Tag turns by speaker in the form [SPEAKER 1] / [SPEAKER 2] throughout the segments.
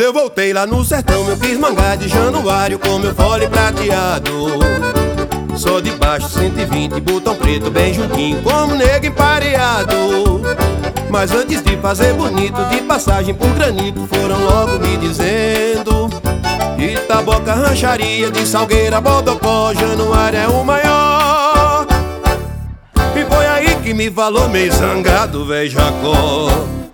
[SPEAKER 1] eu voltei lá no sertão, eu quis mangar de Januário com meu fole prateado. Só de baixo 120, botão preto bem juntinho, como nego empareado. Mas antes de fazer bonito, de passagem por granito, foram logo me dizendo: Itaboca, rancharia, de Salgueira, Bodocó, Januário é o maior. E foi aí que me falou meio zangado, véi Jacó: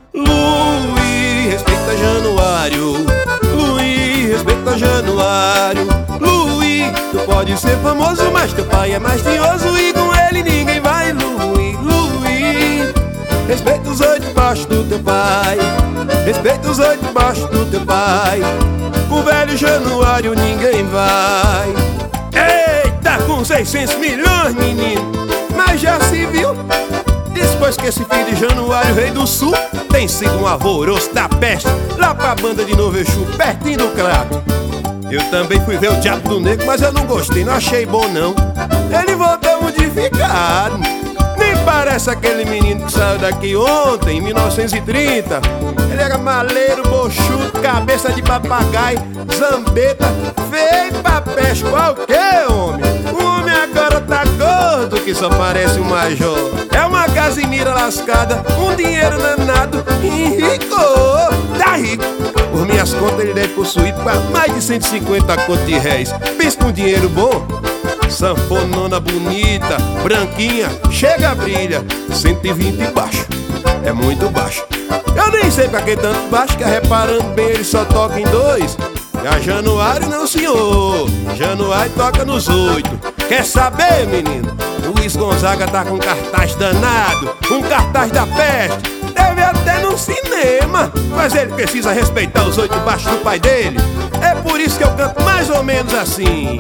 [SPEAKER 1] Luí, respeita Januário. Luí, respeita Januário. Luí, tu pode ser famoso, mas teu pai é mais tinhoso e com ele ninguém vai. Luí, Luí, respeita os 8 baixos do teu pai. Respeita os 8 baixos do teu pai. O velho Januário ninguém vai. Eita, com 600 milhões, menino, mas já se viu? Depois que esse filho de Januário, rei do sul, tem sido um alvoroço da peste lá pra banda de Novo Exu, pertinho do crato. Eu também fui ver o Diabo do Negro, mas eu não gostei, não achei bom não. Ele voltou modificado, nem parece aquele menino que saiu daqui ontem, em 1930. Ele era maleiro, bochudo, cabeça de papagaio, zambeta, feio pra peste. Qual o que, homem? O homem agora tá gordo que só parece um major. É uma casimira lascada, um dinheiro danado, enricou, tá rico. Por minhas contas ele deve possuir mais de 150 contos de réis. Pensa com dinheiro bom. Sanfonona bonita, branquinha, chega a brilha, 120 baixo, é muito baixo. Eu nem sei pra que tanto baixo, que reparando bem ele só toca em 2. Já Januário não senhor, Januário toca nos 8. Quer saber, menino? Luiz Gonzaga tá com cartaz danado, um cartaz da peste. Deve até no cinema, mas ele precisa respeitar os 8 baixos do pai dele. É por isso que eu canto mais ou menos assim: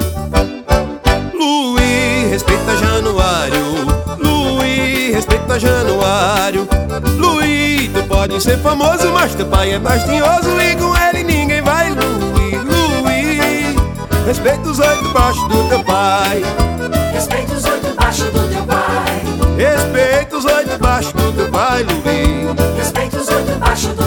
[SPEAKER 1] Luí, respeita Januário. Luí, respeita Januário. Luí, tu pode ser famoso, mas teu pai é mais tinhoso e com ele ninguém vai. Luí, Luí, respeita os 8 baixos do teu pai.
[SPEAKER 2] Respeita os 8 baixos do teu pai.
[SPEAKER 1] Respeita os 8 baixos do teu pai, Luí.
[SPEAKER 2] Respeita os 8 baixos do